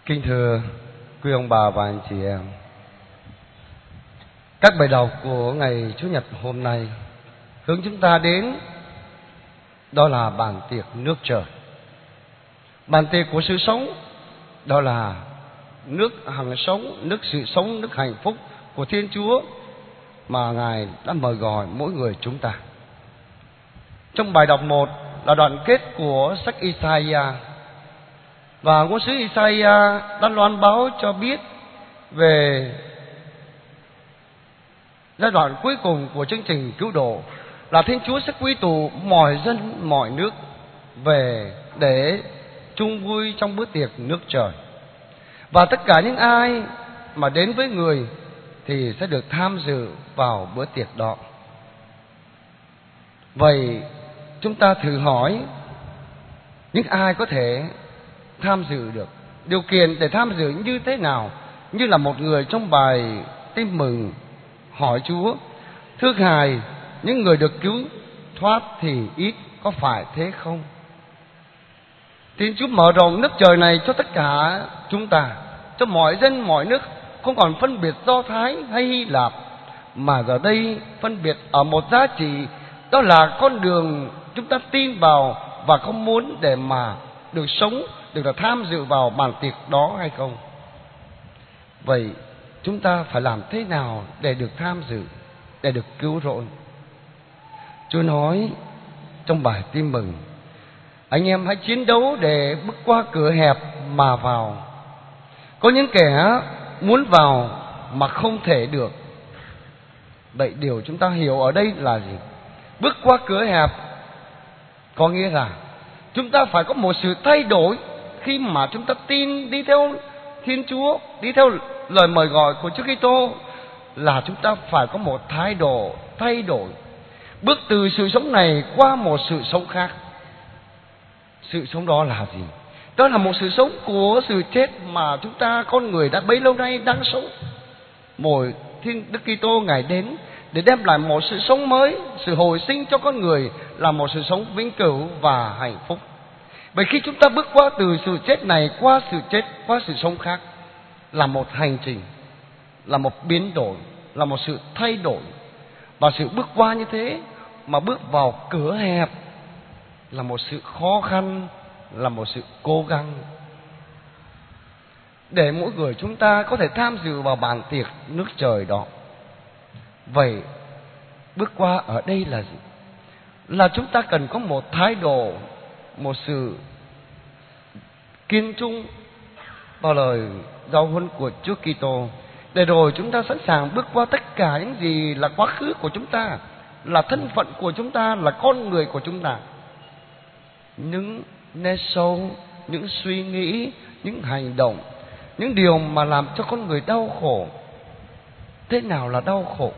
Kính thưa quý ông bà và anh chị em, các bài đọc của ngày Chủ nhật hôm nay hướng chúng ta đến đó là bàn tiệc nước trời. Bàn tiệc của sự sống, đó là nước hằng sống, nước sự sống, nước hạnh phúc của Thiên Chúa mà Ngài đã mời gọi mỗi người chúng ta. Trong bài đọc 1 là đoạn kết của sách Isaiah, và ngôn sứ Isaiah đã loan báo cho biết về giai đoạn cuối cùng của chương trình cứu độ, là Thiên Chúa sẽ quy tụ mọi dân mọi nước về để chung vui trong bữa tiệc nước trời. Và tất cả những ai mà đến với người thì sẽ được tham dự vào bữa tiệc đó. Vậy chúng ta thử hỏi, những ai có thể tham dự được? Điều kiện để tham dự như thế nào? Như là một người trong bài tin mừng hỏi Chúa: thưa Ngài, những người được cứu thoát thì ít, có phải thế không? Thiên Chúa mở rộng nước trời này cho tất cả chúng ta, cho mọi dân mọi nước, không còn phân biệt Do Thái hay Hy Lạp, mà giờ đây phân biệt ở một giá trị, đó là con đường chúng ta tin vào và không muốn để mà được sống, được là tham dự vào bàn tiệc đó hay không. Vậy chúng ta phải làm thế nào để được tham dự, để được cứu rỗi? Chúa nói trong bài tin mừng: anh em hãy chiến đấu để bước qua cửa hẹp mà vào. Có những kẻ muốn vào mà không thể được. Vậy điều chúng ta hiểu ở đây là gì? Bước qua cửa hẹp có nghĩa là chúng ta phải có một sự thay đổi. Khi mà chúng ta tin, đi theo Thiên Chúa, đi theo lời mời gọi của Chúa Kitô, là chúng ta phải có một thái độ thay đổi, bước từ sự sống này qua một sự sống khác. Sự sống đó là gì? Đó là một sự sống của sự chết mà chúng ta, con người đã bấy lâu nay đang sống. Mỗi Thiên Đức Kitô Ngài đến để đem lại một sự sống mới, sự hồi sinh cho con người, là một sự sống vĩnh cửu và hạnh phúc. Vậy khi chúng ta bước qua từ sự chết này qua sự chết, qua sự sống khác, là một hành trình, là một biến đổi, là một sự thay đổi. Và sự bước qua như thế mà bước vào cửa hẹp là một sự khó khăn, là một sự cố gắng để mỗi người chúng ta có thể tham dự vào bàn tiệc nước trời đó. Vậy bước qua ở đây là gì? Là chúng ta cần có một thái độ, một sự kiên trung vào lời giáo huấn của Chúa Kitô, để rồi chúng ta sẵn sàng bước qua tất cả những gì là quá khứ của chúng ta, là thân phận của chúng ta, là con người của chúng ta. Những nét sâu, những suy nghĩ, những hành động, những điều mà làm cho con người đau khổ. Thế nào là đau khổ?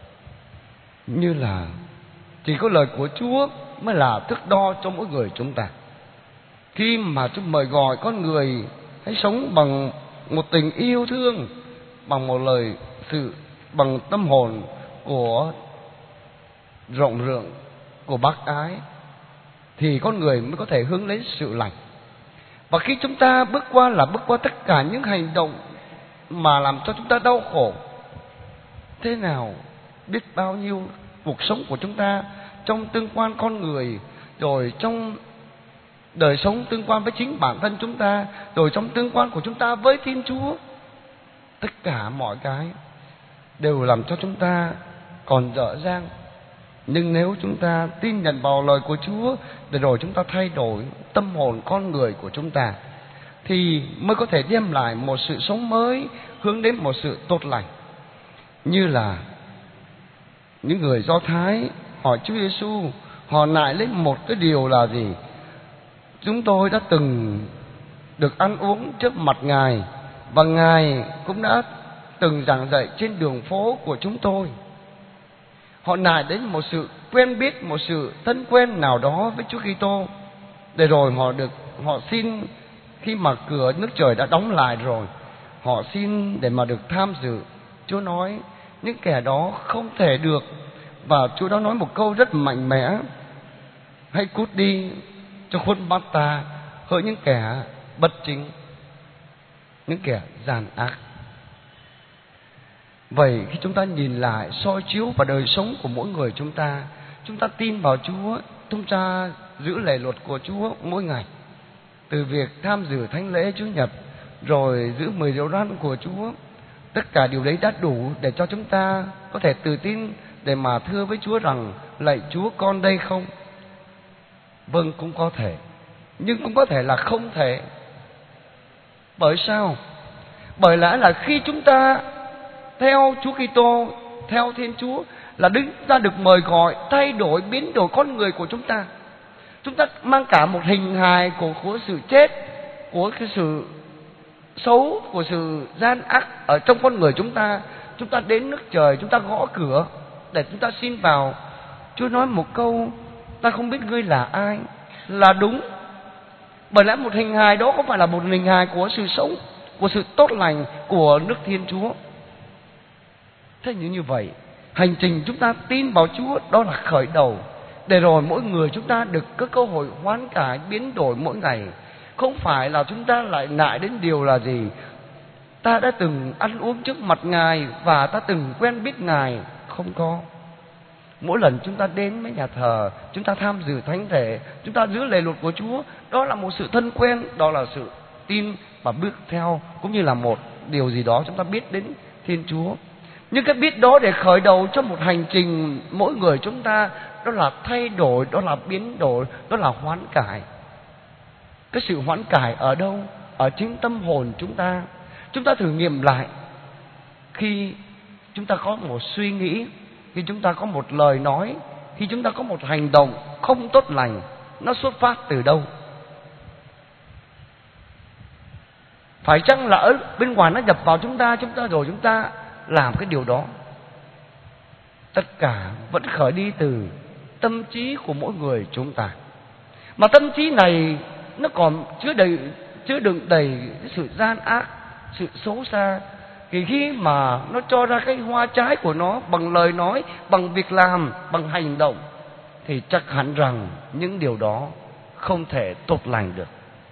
Như là chỉ có lời của Chúa mới là thước đo cho mỗi người chúng ta. Khi mà Chúa mời gọi con người hãy sống bằng một tình yêu thương, bằng một lời sự, bằng tâm hồn của rộng lượng, của bác ái, thì con người mới có thể hướng đến sự lành. Và khi chúng ta bước qua là bước qua tất cả những hành động mà làm cho chúng ta đau khổ. Thế nào, biết bao nhiêu cuộc sống của chúng ta trong tương quan con người, rồi trong đời sống tương quan với chính bản thân chúng ta, rồi trong tương quan của chúng ta với Thiên Chúa. Tất cả mọi cái đều làm cho chúng ta còn dở dang. Nhưng nếu chúng ta tin nhận vào lời của Chúa, để rồi chúng ta thay đổi tâm hồn con người của chúng ta, thì mới có thể đem lại một sự sống mới, hướng đến một sự tốt lành. Như là những người Do Thái hỏi Chúa Giêsu, họ nại lên một cái điều là gì? Chúng tôi đã từng được ăn uống trước mặt Ngài, và Ngài cũng đã từng giảng dạy trên đường phố của chúng tôi. Họ nại đến một sự quen biết, một sự thân quen nào đó với Chúa Kitô, để rồi họ xin, khi mà cửa nước trời đã đóng lại rồi, họ xin để mà được tham dự. Chúa nói những kẻ đó không thể được, và Chúa đã nói một câu rất mạnh mẽ: hãy cút đi cho khuất mắt ta, hỡi những kẻ bất chính. những kẻ gian ác. Vậy khi chúng ta nhìn lại soi chiếu vào đời sống của mỗi người chúng ta tin vào Chúa, chúng ta giữ lề luật của Chúa mỗi ngày, từ việc tham dự thánh lễ Chủ nhật, rồi giữ 10 điều răn của Chúa, tất cả điều đấy đã đủ để cho chúng ta có thể tự tin để mà thưa với Chúa rằng: lạy Chúa, con đây không? Vâng, cũng có thể, nhưng cũng có thể là không thể. Bởi sao? Bởi lẽ là khi chúng ta theo Chúa Kitô, theo Thiên Chúa, là chúng ta được mời gọi thay đổi, biến đổi con người của chúng ta. Chúng ta mang cả một hình hài của sự chết, của cái sự xấu, của sự gian ác ở trong con người chúng ta. Chúng ta đến nước Trời, chúng ta gõ cửa để chúng ta xin vào. Chúa nói một câu: ta không biết ngươi là ai, là đúng. Bởi lẽ một hình hài đó không phải là một hình hài của sự sống, của sự tốt lành của nước Thiên Chúa. Thế như vậy, hành trình chúng ta tin vào Chúa đó là khởi đầu, để rồi mỗi người chúng ta được có cơ hội hoán cải, biến đổi mỗi ngày. Không phải là chúng ta lại ngại đến điều là gì: ta đã từng ăn uống trước mặt Ngài và ta từng quen biết Ngài. Không có. Mỗi lần chúng ta đến với nhà thờ, chúng ta tham dự thánh thể, chúng ta giữ lề luật của Chúa, đó là một sự thân quen, đó là sự tin và bước theo, cũng như là một điều gì đó chúng ta biết đến Thiên Chúa. Nhưng cái biết đó để khởi đầu cho một hành trình mỗi người chúng ta, đó là thay đổi, đó là biến đổi, đó là hoán cải. Cái sự hoán cải ở đâu? Ở chính tâm hồn chúng ta. Chúng ta thử nghiệm lại, khi chúng ta có một suy nghĩ, khi chúng ta có một lời nói, khi chúng ta có một hành động không tốt lành, nó xuất phát từ đâu? Phải chăng là ở bên ngoài nó nhập vào chúng ta rồi chúng ta làm cái điều đó? Tất cả vẫn khởi đi từ tâm trí của mỗi người chúng ta. Mà tâm trí này nó còn chứa đựng đầy sự gian ác, sự xấu xa. Thì khi mà nó cho ra cái hoa trái của nó bằng lời nói, bằng việc làm, bằng hành động, thì chắc hẳn rằng những điều đó không thể tốt lành được.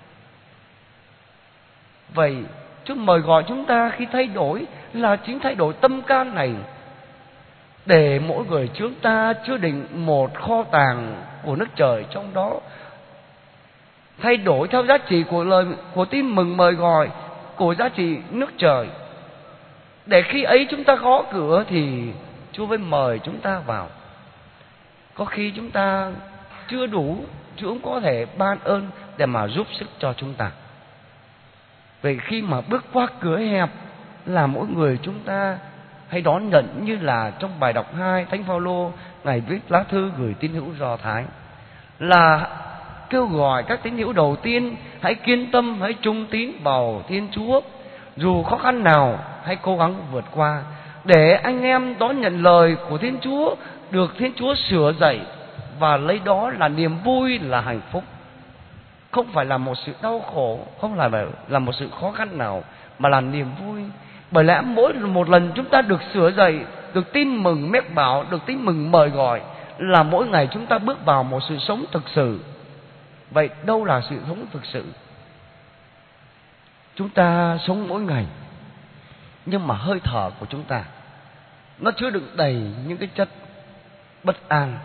Vậy Chúa mời gọi chúng ta khi thay đổi là chính thay đổi tâm can này, để mỗi người chúng ta chứa đựng một kho tàng của nước Trời trong đó, thay đổi theo giá trị của lời của tin mừng mời gọi, của giá trị nước Trời, để khi ấy chúng ta gõ cửa thì Chúa mới mời chúng ta vào. Có khi chúng ta chưa đủ, Chúa cũng có thể ban ơn để mà giúp sức cho chúng ta. Vậy khi mà bước qua cửa hẹp là mỗi người chúng ta hãy đón nhận, như là trong bài đọc 2, Thánh Phaolô ngài viết lá thư gửi tín hữu Do Thái, là kêu gọi các tín hữu đầu tiên hãy kiên tâm, hãy trung tín vào Thiên Chúa, dù khó khăn nào hãy cố gắng vượt qua, để anh em đón nhận lời của Thiên Chúa, được Thiên Chúa sửa dạy và lấy đó là niềm vui, là hạnh phúc. Không phải là một sự đau khổ, không là một sự khó khăn nào, mà là niềm vui. Bởi lẽ mỗi một lần chúng ta được sửa dạy, được tin mừng mách bảo, được tin mừng mời gọi, là mỗi ngày chúng ta bước vào một sự sống thực sự. Vậy đâu là sự sống thực sự? Chúng ta sống mỗi ngày, nhưng mà hơi thở của chúng ta nó chứa đựng đầy những cái chất bất an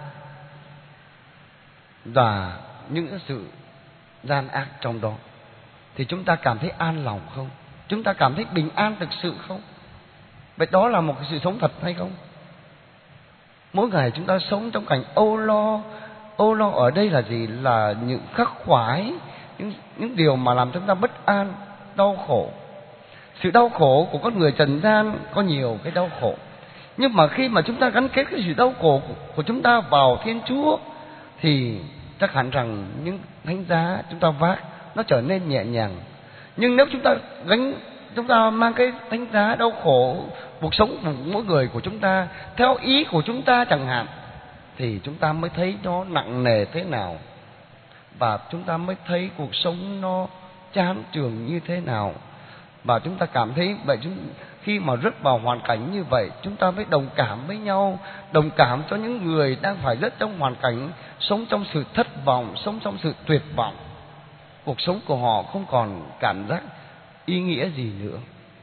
và những cái sự gian ác trong đó. Thì chúng ta cảm thấy an lòng không? Chúng ta cảm thấy bình an thực sự không? Vậy đó là một cái sự sống thật hay không? Mỗi ngày chúng ta sống trong cảnh âu lo. Âu lo ở đây là gì? Là những khắc khoải, những điều mà làm chúng ta bất an, đau khổ. Sự đau khổ của con người trần gian có nhiều cái đau khổ, nhưng mà khi mà chúng ta gắn kết cái sự đau khổ của chúng ta vào Thiên Chúa, thì chắc hẳn rằng những thánh giá chúng ta vác nó trở nên nhẹ nhàng. Nhưng nếu chúng ta mang cái thánh giá đau khổ cuộc sống của mỗi người của chúng ta theo ý của chúng ta chẳng hạn, thì chúng ta mới thấy nó nặng nề thế nào, và chúng ta mới thấy cuộc sống nó chán chường như thế nào. Và chúng ta cảm thấy vậy, khi mà rớt vào hoàn cảnh như vậy, chúng ta mới đồng cảm với nhau, đồng cảm cho những người đang phải rớt trong hoàn cảnh sống trong sự thất vọng, sống trong sự tuyệt vọng. Cuộc sống của họ không còn cảm giác ý nghĩa gì nữa.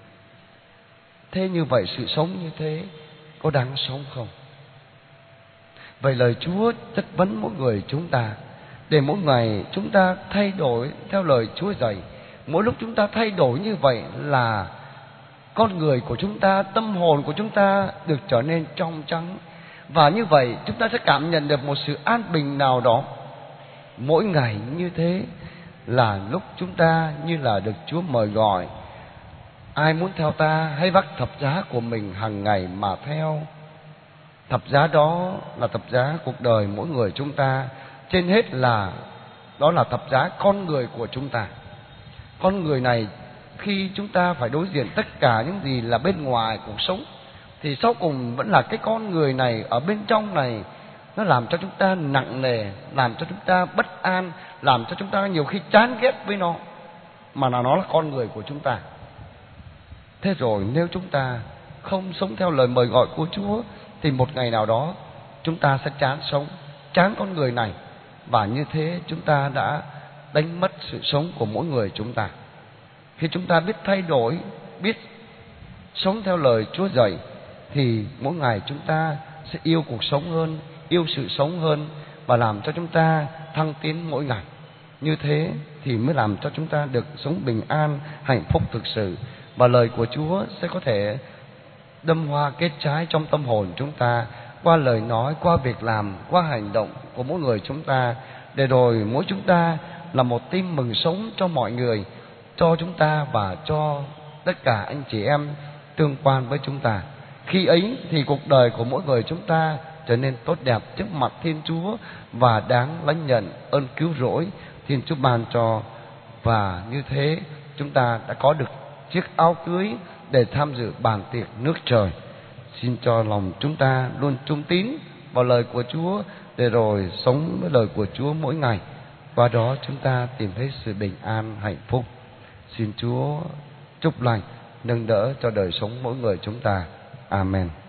Thế như vậy sự sống như thế có đáng sống không? Vậy lời Chúa chất vấn mỗi người chúng ta, để mỗi ngày chúng ta thay đổi theo lời Chúa dạy. Mỗi lúc chúng ta thay đổi như vậy là con người của chúng ta, tâm hồn của chúng ta được trở nên trong trắng. Và như vậy chúng ta sẽ cảm nhận được một sự an bình nào đó. Mỗi ngày như thế là lúc chúng ta như là được Chúa mời gọi: ai muốn theo ta hãy vác thập giá của mình hàng ngày mà theo. Thập giá đó là thập giá cuộc đời mỗi người chúng ta. Trên hết là đó là thập giá con người của chúng ta. Con người này khi chúng ta phải đối diện tất cả những gì là bên ngoài cuộc sống, thì sau cùng vẫn là cái con người này ở bên trong này. Nó làm cho chúng ta nặng nề, làm cho chúng ta bất an, làm cho chúng ta nhiều khi chán ghét với nó, mà là nó là con người của chúng ta. Thế rồi nếu chúng ta không sống theo lời mời gọi của Chúa, thì một ngày nào đó chúng ta sẽ chán sống, chán con người này. Và như thế chúng ta đã đánh mất sự sống của mỗi người chúng ta. Khi chúng ta biết thay đổi, biết sống theo lời Chúa dạy, thì mỗi ngày chúng ta sẽ yêu cuộc sống hơn, yêu sự sống hơn, và làm cho chúng ta thăng tiến mỗi ngày. Như thế thì mới làm cho chúng ta được sống bình an, hạnh phúc thực sự. Và lời của Chúa sẽ có thể đâm hoa kết trái trong tâm hồn chúng ta, qua lời nói, qua việc làm, qua hành động của mỗi người chúng ta, để rồi mỗi chúng ta là một tin mừng sống cho mọi người, cho chúng ta và cho tất cả anh chị em tương quan với chúng ta. Khi ấy thì cuộc đời của mỗi người chúng ta trở nên tốt đẹp trước mặt Thiên Chúa và đáng lãnh nhận ơn cứu rỗi Thiên Chúa ban cho. Và như thế chúng ta đã có được chiếc áo cưới để tham dự bàn tiệc nước trời. Xin cho lòng chúng ta luôn trung tín vào lời của Chúa, để rồi sống với lời của Chúa mỗi ngày. Qua đó chúng ta tìm thấy sự bình an, hạnh phúc. Xin Chúa chúc lành, nâng đỡ cho đời sống mỗi người chúng ta. Amen.